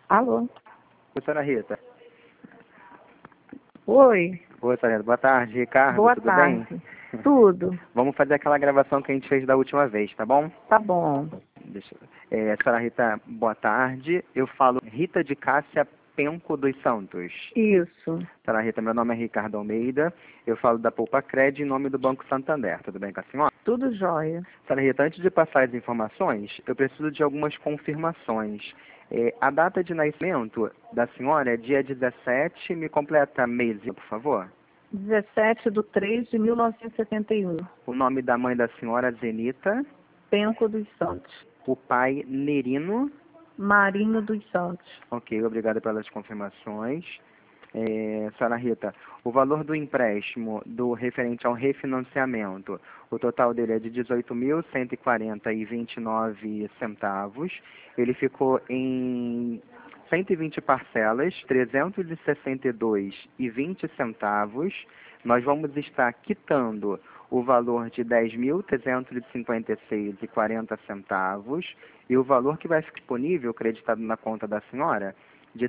Alô? Oi, senhora Rita. Oi, Oi, senhora Rita. Boa tarde, Ricardo. boa Tudo tarde. bem? Tudo? Vamos fazer aquela gravação que a gente fez da última vez, tá bom? Tá bom. Senhora Rita, boa tarde. Eu falo Rita de Cássia Penco dos Santos. Isso. Senhora Rita, meu nome é Ricardo Almeida. Eu falo da Poupa Cred em nome do Banco Santander. Tudo bem com a senhora? Tudo jóia. Senhora Rita, antes de passar as informações, eu preciso de algumas confirmações. A data de nascimento da senhora é dia 17, me completa mês, por favor. 17/3/1971. O nome da mãe da senhora, Zenita. Penco dos Santos. O pai, Nerino. Marinho dos Santos. Ok, obrigado pelas confirmações. Senhora Rita, o valor do empréstimo do referente ao refinanciamento, o total dele é de 18.140,29 centavos. Ele ficou em 120 parcelas, 362,20 centavos. Nós vamos estar quitando o valor de 10.356,40 centavos e o valor que vai ficar disponível, creditado na conta da senhora, de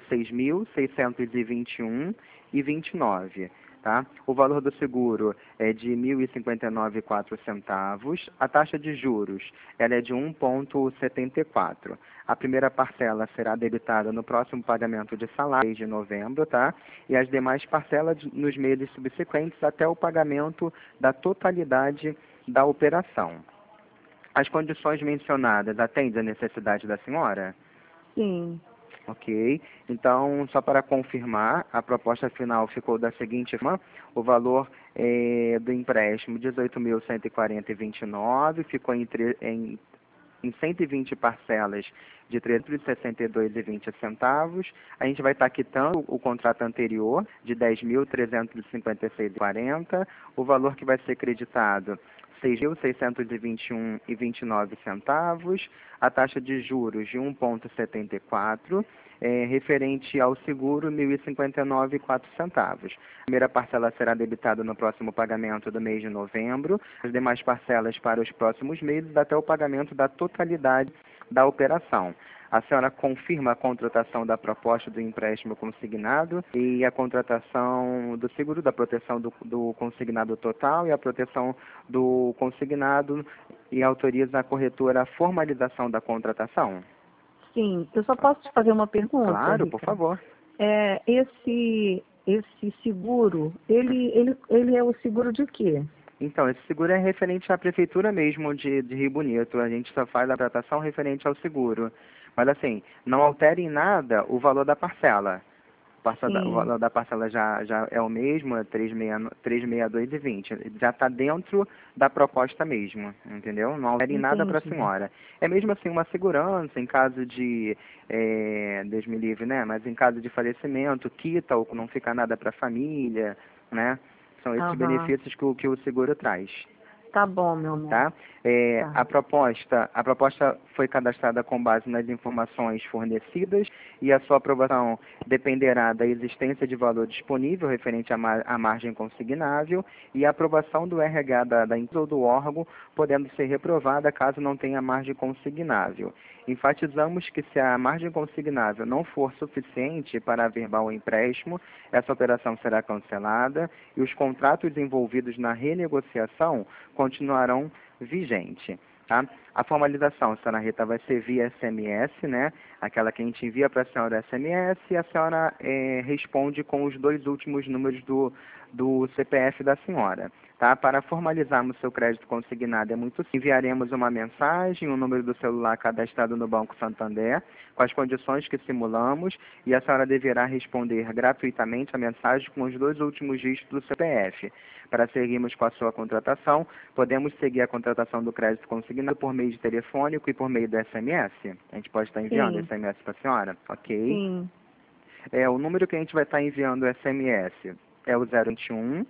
6.621,29, tá? O valor do seguro é de 1.059,04 centavos. A taxa de juros, ela é de 1,74. A primeira parcela será debitada no próximo pagamento de salário de novembro, tá? E as demais parcelas nos meses subsequentes até o pagamento da totalidade da operação. As condições mencionadas atendem à necessidade da senhora? Sim. Ok, então, só para confirmar, a proposta final ficou da seguinte forma: o valor do empréstimo, 18.140,29, ficou em 120 parcelas de 362,20 centavos. A gente vai estar quitando o contrato anterior de 10.356,40, o valor que vai ser creditado 6.621,29 centavos, a taxa de juros de 1,74, referente ao seguro 1.059,04 centavos. A primeira parcela será debitada no próximo pagamento do mês de novembro, as demais parcelas para os próximos meses até o pagamento da totalidade da operação. A senhora confirma a contratação da proposta do empréstimo consignado e a contratação do seguro da proteção do consignado total e a proteção do consignado e autoriza a corretora a formalização da contratação? Sim. Eu só posso te fazer uma pergunta, Claro, Rica? por favor. Esse seguro, ele é o seguro de quê? Então, esse seguro é referente à prefeitura mesmo de Rio Bonito. A gente só faz a tratação referente ao seguro. Mas assim, não altere em nada o valor da parcela. O Sim. valor da parcela já é o mesmo, é 362,20. Já está dentro da proposta mesmo, entendeu? Não altere em nada para a Entendi. senhora. É mesmo assim uma segurança em caso de, Deus me livre, né? Mas em caso de falecimento, quita ou não fica nada para a família, né? São esses Aham. benefícios que o seguro traz. Tá bom, meu amor. Tá? Tá. A proposta foi cadastrada com base nas informações fornecidas e a sua aprovação dependerá da existência de valor disponível referente à margem consignável e a aprovação do RH da empresa ou do órgão, podendo ser reprovada caso não tenha margem consignável. Enfatizamos que se a margem consignável não for suficiente para averbar o empréstimo, essa operação será cancelada e os contratos envolvidos na renegociação continuarão vigentes. Tá? A formalização, senhora Rita, vai ser via SMS, né? Aquela que a gente envia para a senhora SMS e a senhora responde com os 2 últimos números do CPF da senhora. Tá? Para formalizarmos seu crédito consignado é muito simples. Enviaremos uma mensagem, o número do celular cadastrado no Banco Santander, com as condições que simulamos, e a senhora deverá responder gratuitamente a mensagem com os 2 últimos dígitos do CPF. Para seguirmos com a sua contratação, podemos seguir a contratação do crédito consignado por meio de telefônico e por meio do SMS. A gente pode estar enviando Sim. SMS para a senhora? Ok. Sim. O número que a gente vai estar enviando o SMS é o 021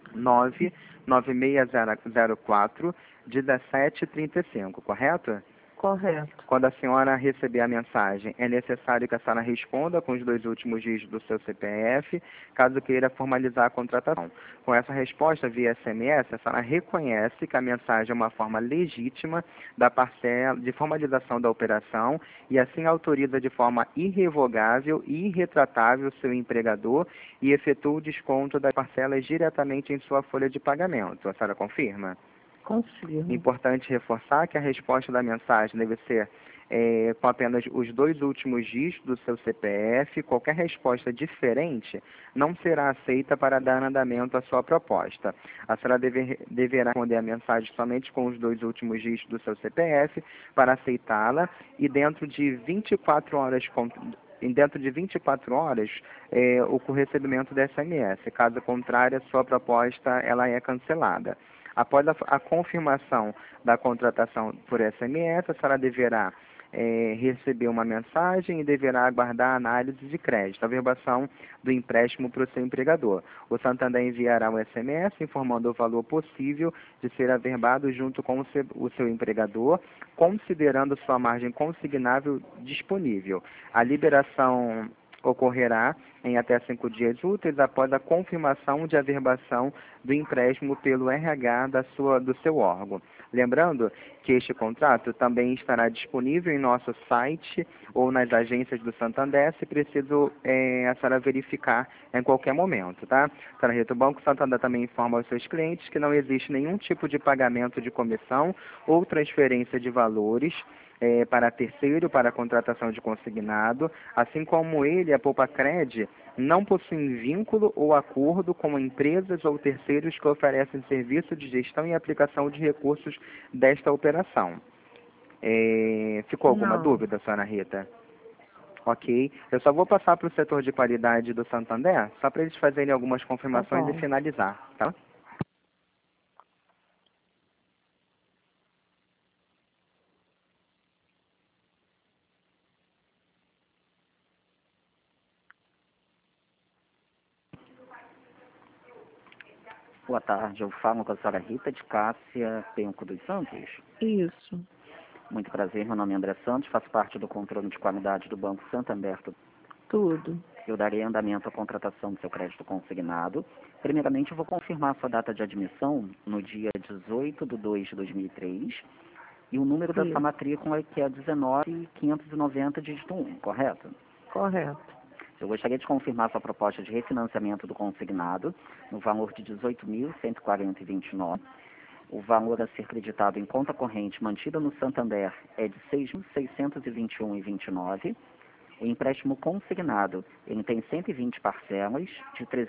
99604 1735, correto? Correto. Quando a senhora receber a mensagem, é necessário que a senhora responda com os 2 últimos dígitos do seu CPF, caso queira formalizar a contratação. Com essa resposta via SMS, a senhora reconhece que a mensagem é uma forma legítima da parcela de formalização da operação e assim autoriza de forma irrevogável e irretratável seu empregador e efetua o desconto das parcelas diretamente em sua folha de pagamento. A senhora confirma? Confirmo. Importante reforçar que a resposta da mensagem deve ser com apenas os 2 últimos dígitos do seu CPF. Qualquer resposta diferente não será aceita para dar andamento à sua proposta. A senhora deverá responder a mensagem somente com os 2 últimos dígitos do seu CPF para aceitá-la e dentro de 24 horas o recebimento da SMS. Caso contrário, a sua proposta ela é cancelada. Após a confirmação da contratação por SMS, a senhora deverá receber uma mensagem e deverá aguardar a análise de crédito, a averbação do empréstimo para o seu empregador. O Santander enviará um SMS informando o valor possível de ser averbado junto com o seu empregador, considerando sua margem consignável disponível. A liberação ocorrerá em até 5 dias úteis após a confirmação de averbação do empréstimo pelo RH do seu órgão. Lembrando que este contrato também estará disponível em nosso site ou nas agências do Santander, se preciso a senhora verificar em qualquer momento, tá? Senhora Rita, o Banco Santander também informa aos seus clientes que não existe nenhum tipo de pagamento de comissão ou transferência de valores para terceiro, para a contratação de consignado, assim como ele, a Poupacred, não possuem vínculo ou acordo com empresas ou terceiros que oferecem serviço de gestão e aplicação de recursos desta operação. Ficou alguma Não. dúvida, senhora Rita? Ok. Eu só vou passar para o setor de qualidade do Santander, só para eles fazerem algumas confirmações Tá e bom. finalizar, tá? Boa tarde, eu falo com a senhora Rita de Cássia Penco dos Santos. Isso. Muito prazer, meu nome é André Santos, faço parte do controle de qualidade do Banco Santander. Tudo. Eu darei andamento à contratação do seu crédito consignado. Primeiramente, eu vou confirmar sua data de admissão no dia 18 de 2 de 2003 e o número da sua Isso. matrícula que é 19590, dígito 1, correto? Correto. Eu gostaria de confirmar sua proposta de refinanciamento do consignado no valor de R$ 18.140,29. O valor a ser creditado em conta corrente mantida no Santander é de R$ 6.621,29. O empréstimo consignado ele tem 120 parcelas de R$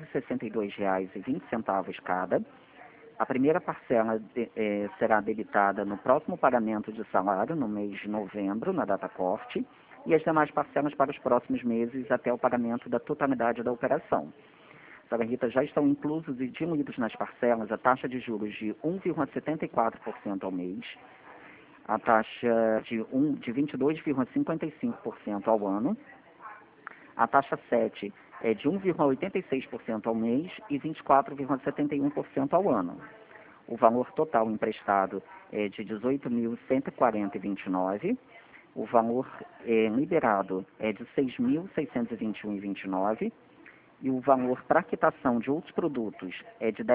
362,20 cada. A primeira parcela será debitada no próximo pagamento de salário, no mês de novembro, na data corte, e as demais parcelas para os próximos meses até o pagamento da totalidade da operação. Senhora Rita, já estão inclusos e diluídos nas parcelas a taxa de juros de 1,74% ao mês, a taxa de 22,55% ao ano, a taxa 7 é de 1,86% ao mês e 24,71% ao ano. O valor total emprestado é de R$ 18.140,29. O valor liberado é de R$ 6.621,29 e o valor para quitação de outros produtos é de R$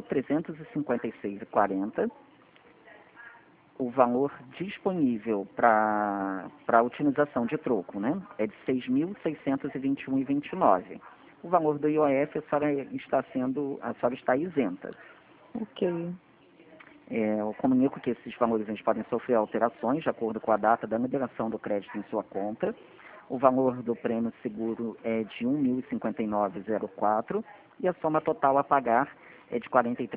10.356,40. O valor disponível para utilização de troco, né, é de R$ 6.621,29. O valor do IOF a senhora está isenta. Ok. Eu comunico que esses valores podem sofrer alterações de acordo com a data da liberação do crédito em sua conta. O valor do prêmio seguro é de R$ 1.059,04 e a soma total a pagar é de R$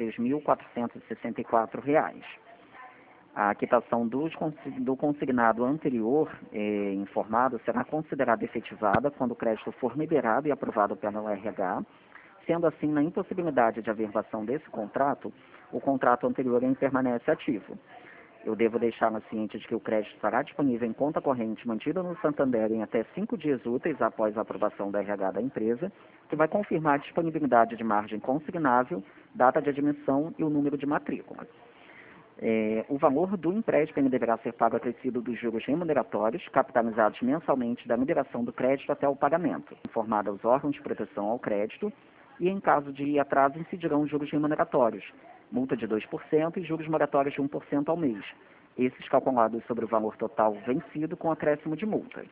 43.464. A quitação do consignado anterior informado será considerada efetivada quando o crédito for liberado e aprovado pela RH. Sendo assim, na impossibilidade de averbação desse contrato, o contrato anterior permanece ativo. Eu devo deixá-la ciente de que o crédito estará disponível em conta corrente mantida no Santander em até 5 dias úteis após a aprovação da RH da empresa, que vai confirmar a disponibilidade de margem consignável, data de admissão e o número de matrícula. O valor do empréstimo ainda deverá ser pago acrescido dos juros remuneratórios, capitalizados mensalmente da liberação do crédito até o pagamento, informado aos órgãos de proteção ao crédito, e em caso de atraso incidirão os juros remuneratórios, multa de 2% e juros moratórios de 1% ao mês, esses calculados sobre o valor total vencido com acréscimo de multa.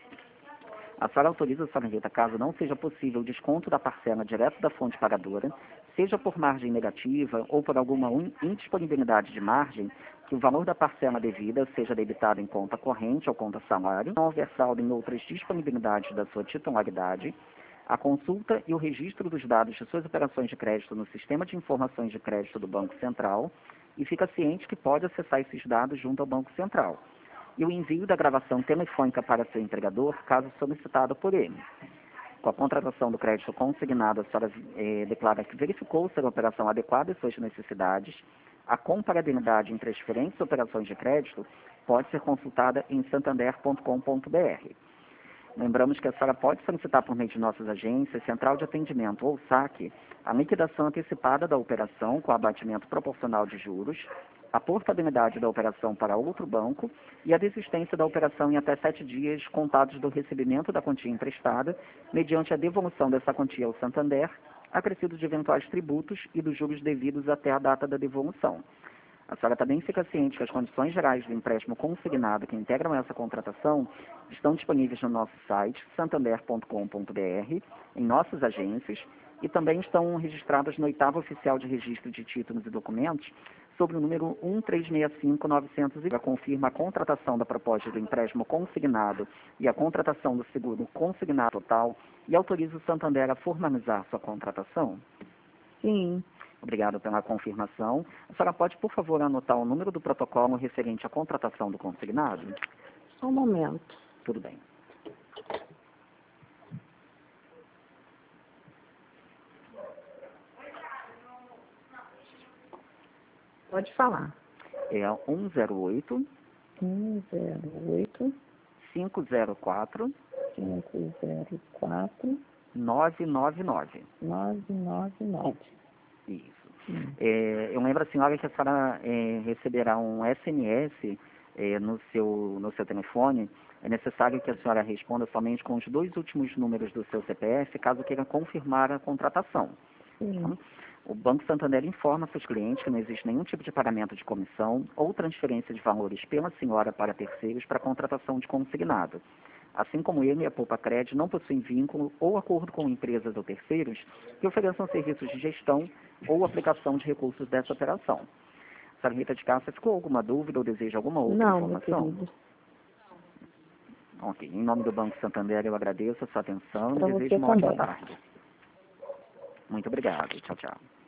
A senhora autoriza a senhora Rita, caso não seja possível o desconto da parcela direto da fonte pagadora, seja por margem negativa ou por alguma indisponibilidade de margem, que o valor da parcela devida seja debitado em conta corrente ou conta salário, não houver saldo em outras disponibilidades da sua titularidade, a consulta e o registro dos dados de suas operações de crédito no Sistema de Informações de Crédito do Banco Central e fica ciente que pode acessar esses dados junto ao Banco Central, e o envio da gravação telefônica para seu entregador, caso solicitado por ele. Com a contratação do crédito consignado, a senhora declara que verificou ser a operação adequada às suas necessidades. A comparabilidade entre as diferentes operações de crédito pode ser consultada em santander.com.br. Lembramos que a senhora pode solicitar por meio de nossas agências, central de atendimento ou saque, a liquidação antecipada da operação com abatimento proporcional de juros, a portabilidade da operação para outro banco e a desistência da operação em até 7 dias contados do recebimento da quantia emprestada, mediante a devolução dessa quantia ao Santander, acrescidos de eventuais tributos e dos juros devidos até a data da devolução. A senhora também fica ciente que as condições gerais do empréstimo consignado que integram essa contratação estão disponíveis no nosso site, santander.com.br, em nossas agências, e também estão registradas no 8º Oficial de Registro de Títulos e Documentos, sobre o número 1365900, confirma a contratação da proposta do empréstimo consignado e a contratação do seguro consignado total e autoriza o Santander a formalizar sua contratação? Sim. Obrigado pela confirmação. A senhora pode, por favor, anotar o número do protocolo referente à contratação do consignado? Só um momento. Tudo bem. Pode falar. É 108 108 504 504 999. 999. Isso. Eu lembro a senhora que a senhora receberá um SMS no seu telefone. É necessário que a senhora responda somente com os 2 últimos números do seu CPF, caso queira confirmar a contratação. Sim. O Banco Santander informa seus clientes que não existe nenhum tipo de pagamento de comissão ou transferência de valores pela senhora para terceiros para contratação de consignado. Assim como ele e a Poupa Cred não possuem vínculo ou acordo com empresas ou terceiros que ofereçam serviços de gestão ou aplicação de recursos dessa operação. Senhora Rita de Cássia, ficou alguma dúvida ou deseja alguma outra Não, meu informação? querido. Ok. Em nome do Banco Santander, eu agradeço a sua atenção Pra e você desejo uma ótima também. tarde. Muito obrigado. Tchau, tchau.